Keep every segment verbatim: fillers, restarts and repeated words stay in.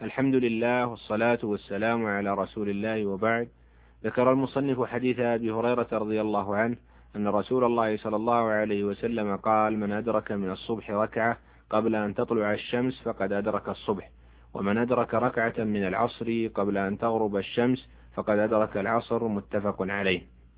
الحمد لله والصلاة والسلام على رسول الله، وبعد. ذكر المصنف حديث أبي هريرة رضي الله عنه أن رسول الله صلى الله عليه وسلم قال: من أدرك من الصبح ركعة قبل أن تطلع الشمس فقد أدرك الصبح، ومن أدرك ركعة من العصر قبل أن تغرب الشمس فقد أدرك العصر. متفق عليه.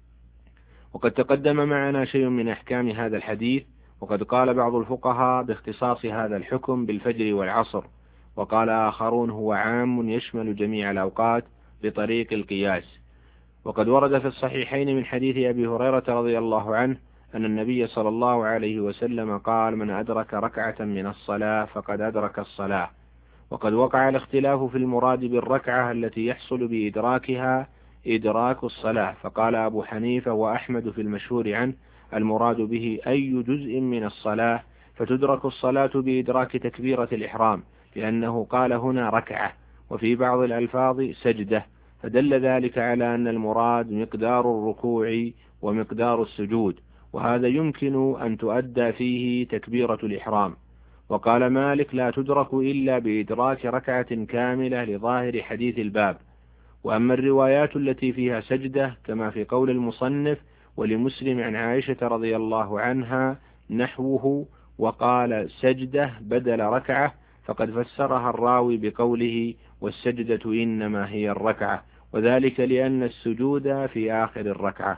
وقد تقدم معنا شيء من أحكام هذا الحديث، وقد قال بعض الفقهاء باختصاص هذا الحكم بالفجر والعصر، وقال آخرون هو عام يشمل جميع الأوقات بطريق القياس. وقد ورد في الصحيحين من حديث أبي هريرة رضي الله عنه أن النبي صلى الله عليه وسلم قال: من أدرك ركعة من الصلاة فقد أدرك الصلاة. وقد وقع الاختلاف في المراد بالركعة التي يحصل بإدراكها إدراك الصلاة، فقال أبو حنيفة وأحمد في المشهور عنه: المراد به أي جزء من الصلاة، فتدرك الصلاة بإدراك تكبيرة الإحرام، لأنه قال هنا ركعة، وفي بعض الألفاظ سجدة، فدل ذلك على أن المراد مقدار الركوع ومقدار السجود، وهذا يمكن أن تؤدى فيه تكبيرة الإحرام. وقال مالك: لا تدرك إلا بإدراك ركعة كاملة لظاهر حديث الباب. وأما الروايات التي فيها سجدة كما في قول المصنف: ولمسلم عن عائشة رضي الله عنها نحوه، وقال سجدة بدل ركعة، فقد فسرها الراوي بقوله: والسجدة إنما هي الركعة، وذلك لأن السجود في آخر الركعة.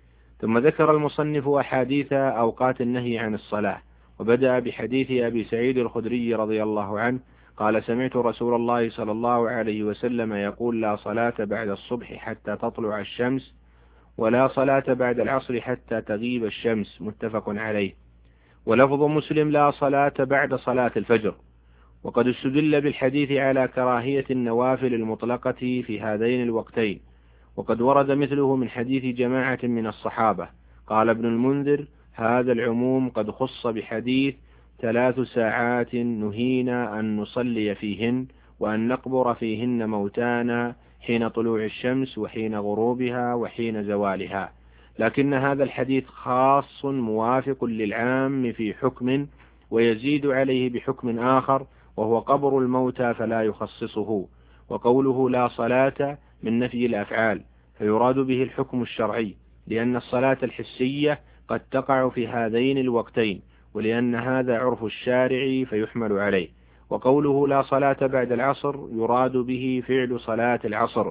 ثم ذكر المصنف أحاديث أوقات النهي عن الصلاة، وبدأ بحديث أبي سعيد الخدري رضي الله عنه قال: سمعت رسول الله صلى الله عليه وسلم يقول: لا صلاة بعد الصبح حتى تطلع الشمس، ولا صلاة بعد العصر حتى تغيب الشمس. متفق عليه. ولفظ مسلم: لا صلاة بعد صلاة الفجر. وقد استدل بالحديث على كراهية النوافل المطلقة في هذين الوقتين، وقد ورد مثله من حديث جماعة من الصحابة. قال ابن المنذر: هذا العموم قد خص بحديث: ثلاث ساعات نهينا أن نصلي فيهن وأن نقبر فيهن موتانا، حين طلوع الشمس وحين غروبها وحين زوالها. لكن هذا الحديث خاص موافق للعام في حكم، ويزيد عليه بحكم آخر وهو قبر الموتى فلا يخصصه. وقوله لا صلاة من نفي الأفعال، فيراد به الحكم الشرعي، لأن الصلاة الحسية قد تقع في هذين الوقتين، ولأن هذا عرف الشارع فيحمل عليه. وقوله لا صلاة بعد العصر يراد به فعل صلاة العصر،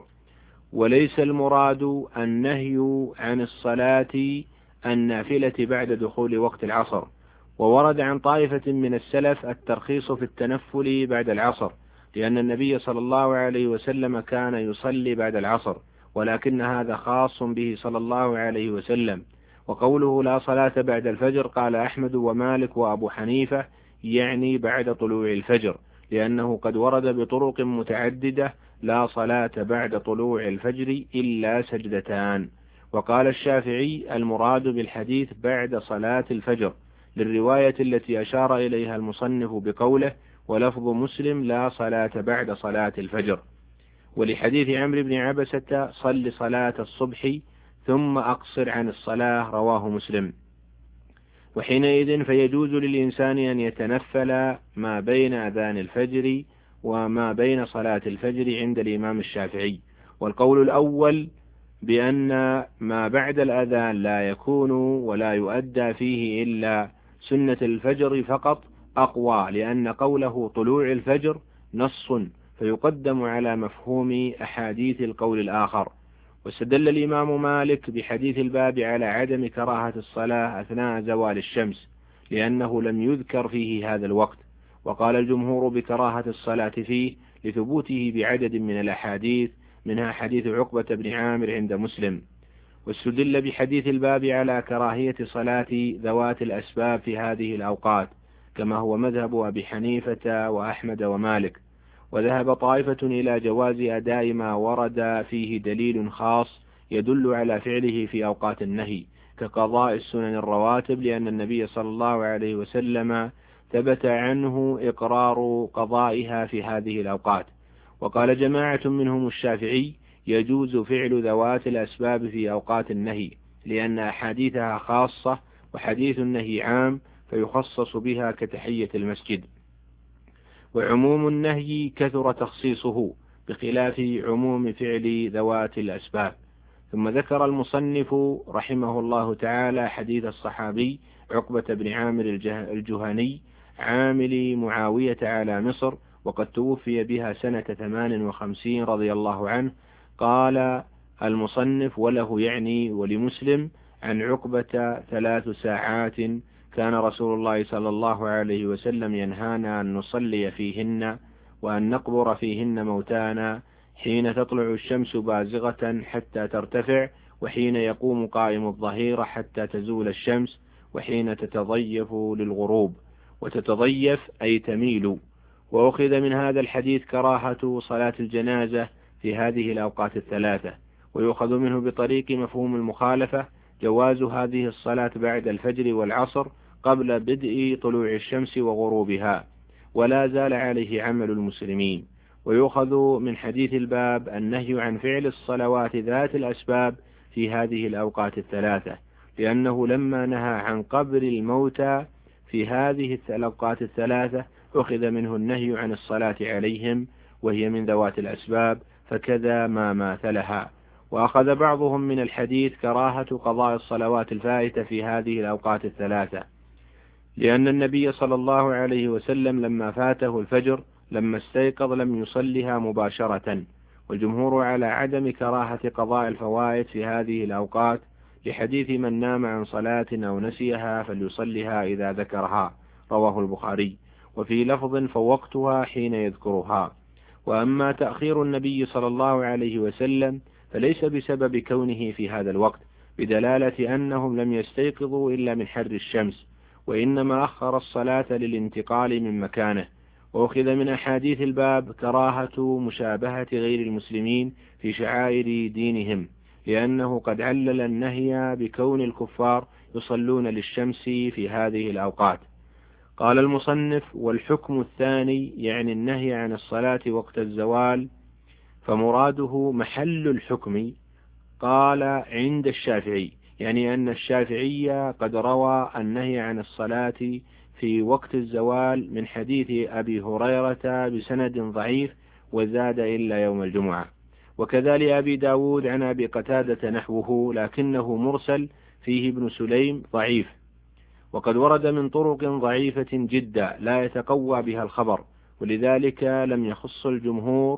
وليس المراد النهي عن الصلاة النافلة بعد دخول وقت العصر. وورد عن طائفة من السلف الترخيص في التنفل بعد العصر، لأن النبي صلى الله عليه وسلم كان يصلي بعد العصر، ولكن هذا خاص به صلى الله عليه وسلم. وقوله لا صلاة بعد الفجر قال أحمد ومالك وأبو حنيفة يعني بعد طلوع الفجر، لأنه قد ورد بطرق متعددة: لا صلاة بعد طلوع الفجر إلا سجدتان. وقال الشافعي: المراد بالحديث بعد صلاة الفجر، للرواية التي أشار إليها المصنف بقوله: ولفظ مسلم لا صلاة بعد صلاة الفجر. ولحديث عمرو بن عبسة: صل صلاة الصبح ثم أقصر عن الصلاة، رواه مسلم. وحينئذ فيجوز للإنسان أن يتنفل ما بين أذان الفجر وما بين صلاة الفجر عند الإمام الشافعي. والقول الأول بأن ما بعد الأذان لا يكون ولا يؤدى فيه إلا سنة الفجر فقط أقوى، لأن قوله طلوع الفجر نص، فيقدم على مفهوم أحاديث القول الآخر. واستدل الإمام مالك بحديث الباب على عدم كراهة الصلاة أثناء زوال الشمس، لأنه لم يذكر فيه هذا الوقت. وقال الجمهور بكراهة الصلاة فيه لثبوته بعدد من الأحاديث، منها حديث عقبة بن عامر عند مسلم. واستدل بحديث الباب على كراهية صلاة ذوات الأسباب في هذه الأوقات، كما هو مذهب أبي حنيفة وأحمد ومالك. وذهب طائفة إلى جواز أداء ما ورد فيه دليل خاص يدل على فعله في أوقات النهي، كقضاء السنن الرواتب، لأن النبي صلى الله عليه وسلم ثبت عنه إقرار قضائها في هذه الأوقات. وقال جماعة منهم الشافعي: يجوز فعل ذوات الأسباب في أوقات النهي، لأن أحاديثها خاصة وحديث النهي عام، فيخصص بها كتحية المسجد. وعموم النهي كثر تخصيصه بخلاف عموم فعل ذوات الأسباب. ثم ذكر المصنف رحمه الله تعالى حديث الصحابي عقبة بن عامر الجهني عامل معاوية على مصر، وقد توفي بها سنة ثمان وخمسين رضي الله عنه. قال المصنف: وله يعني ولمسلم عن عقبة ثلاث ساعات كان رسول الله صلى الله عليه وسلم ينهانا أن نصلي فيهن وأن نقبر فيهن موتانا حين تطلع الشمس بازغة حتى ترتفع، وحين يقوم قائم الظهيرة حتى تزول الشمس، وحين تتضيف للغروب. وتتضيف أي تميل. وأخذ من هذا الحديث كراهة صلاة الجنازة في هذه الأوقات الثلاثة، ويؤخذ منه بطريق مفهوم المخالفة جواز هذه الصلاة بعد الفجر والعصر قبل بدء طلوع الشمس وغروبها، ولا زال عليه عمل المسلمين. ويؤخذ من حديث الباب النهي عن فعل الصلوات ذات الأسباب في هذه الأوقات الثلاثة، لأنه لما نهى عن قبر الموتى في هذه الأوقات الثلاثة أخذ منه النهي عن الصلاة عليهم وهي من ذوات الأسباب، فكذا ما ماثلها. وأخذ بعضهم من الحديث كراهة قضاء الصلوات الفائتة في هذه الأوقات الثلاثة، لأن النبي صلى الله عليه وسلم لما فاته الفجر لما استيقظ لم يصلها مباشرة، والجمهور على عدم كراهة قضاء الفوائت في هذه الأوقات لحديث من نام عن صلاة أو نسيها فليصلها إذا ذكرها، رواه البخاري. وفي لفظ فوقتها حين يذكرها. وأما تأخير النبي صلى الله عليه وسلم فليس بسبب كونه في هذا الوقت، بدلالة أنهم لم يستيقظوا إلا من حر الشمس، وإنما أخر الصلاة للانتقال من مكانه. وأخذ من أحاديث الباب كراهة مشابهة غير المسلمين في شعائر دينهم، لأنه قد علل النهي بكون الكفار يصلون للشمس في هذه الأوقات. قال المصنف: والحكم الثاني يعني النهي عن الصلاة وقت الزوال، فمراده محل الحكم. قال عند الشافعي، يعني أن الشافعي قد روى النهي عن الصلاة في وقت الزوال من حديث أبي هريرة بسند ضعيف وزاد إلا يوم الجمعة. وكذلك أبي داود عن أبي قتادة نحوه لكنه مرسل فيه ابن سليم ضعيف، وقد ورد من طرق ضعيفة جدا لا يتقوى بها الخبر، ولذلك لم يخص الجمهور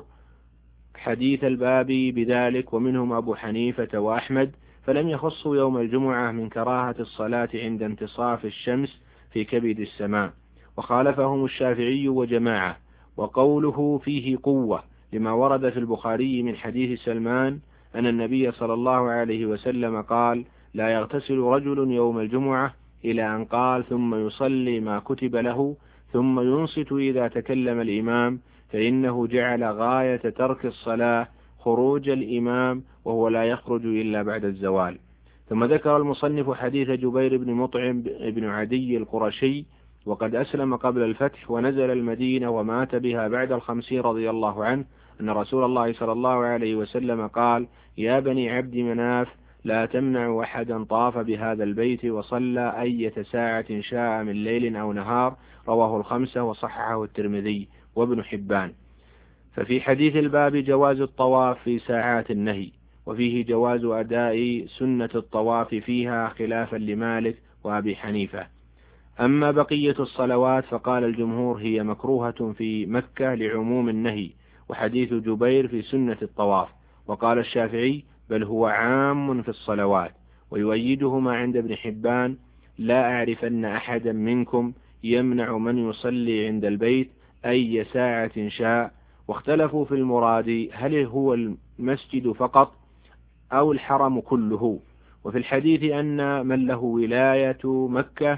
حديث الباب بذلك، ومنهم أبو حنيفة وأحمد، فلم يخصوا يوم الجمعة من كراهة الصلاة عند انتصاف الشمس في كبد السماء، وخالفهم الشافعي وجماعة. وقوله فيه قوة لما ورد في البخاري من حديث سلمان أن النبي صلى الله عليه وسلم قال: لا يغتسل رجل يوم الجمعة إلى أن قال ثم يصلي ما كتب له ثم ينصت إذا تكلم الإمام، فإنه جعل غاية ترك الصلاة خروج الإمام وهو لا يخرج إلا بعد الزوال. ثم ذكر المصنف حديث جبير بن مطعم بن عدي القرشي، وقد أسلم قبل الفتح ونزل المدينة ومات بها بعد الخمسين رضي الله عنه، أن رسول الله صلى الله عليه وسلم قال: يا بني عبد مناف لا تمنعوا أحدا طاف بهذا البيت وصلى أية ساعة شاء من ليل أو نهار، رواه الخمسة وصححه الترمذي وابن حبان. ففي حديث الباب جواز الطواف في ساعات النهي، وفيه جواز أداء سنة الطواف فيها خلافا لمالك وأبي حنيفة. أما بقية الصلوات فقال الجمهور هي مكروهة في مكة لعموم النهي، وحديث جبير في سنة الطواف. وقال الشافعي: بل هو عام في الصلوات. ويؤيده ما عند ابن حبان: لا أعرفن أحدا منكم يمنع من يصلي عند البيت أي ساعة شاء. واختلفوا في المراد، هل هو المسجد فقط أو الحرم كله؟ وفي الحديث أن من له ولاية مكة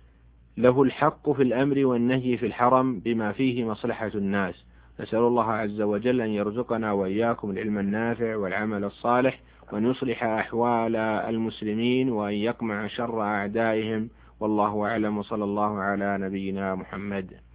له الحق في الأمر والنهي في الحرم بما فيه مصلحة الناس. نسأل الله عز وجل أن يرزقنا وإياكم العلم النافع والعمل الصالح، وأن يصلح أحوال المسلمين، وأن يقمع شر أعدائهم. والله أعلم، وصلى الله على نبينا محمد.